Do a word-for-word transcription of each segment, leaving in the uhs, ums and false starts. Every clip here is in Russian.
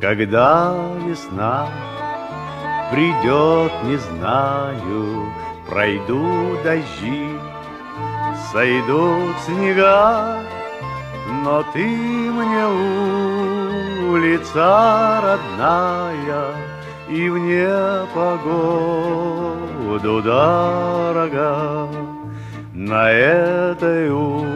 Когда весна придет, не знаю, пройдут дожди, сойдут снега, но ты мне улица родная и в непогоду дорога. На этой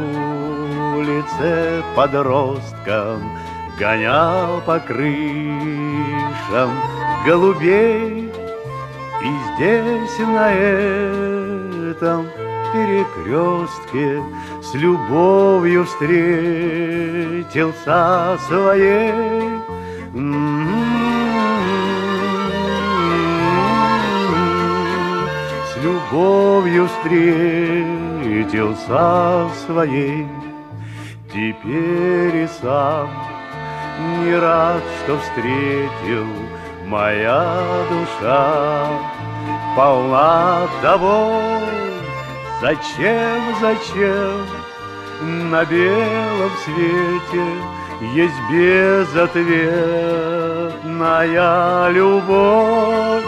улице подросткам гонял по крышам голубей. И здесь, на этом перекрестке, с любовью встретился своей. С любовью встретился своей. Теперь и сам не рад, что встретил, моя душа полна того. Зачем, зачем на белом свете есть безответная любовь?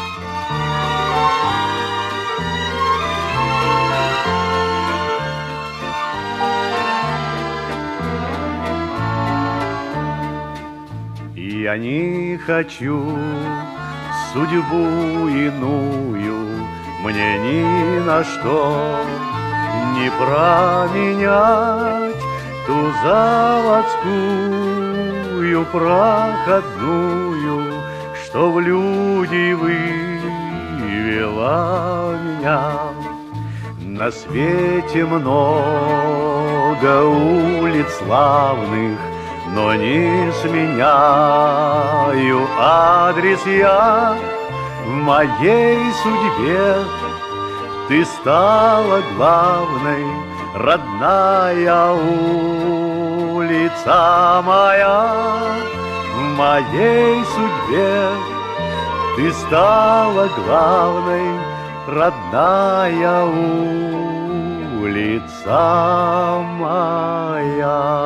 Я не хочу судьбу иную мне ни на что не променять, ту заводскую проходную, что в люди вывела меня. На свете много улиц славных, но не сменяю адрес я. В моей судьбе ты стала главной, родная улица моя. В моей судьбе ты стала главной, родная улица моя.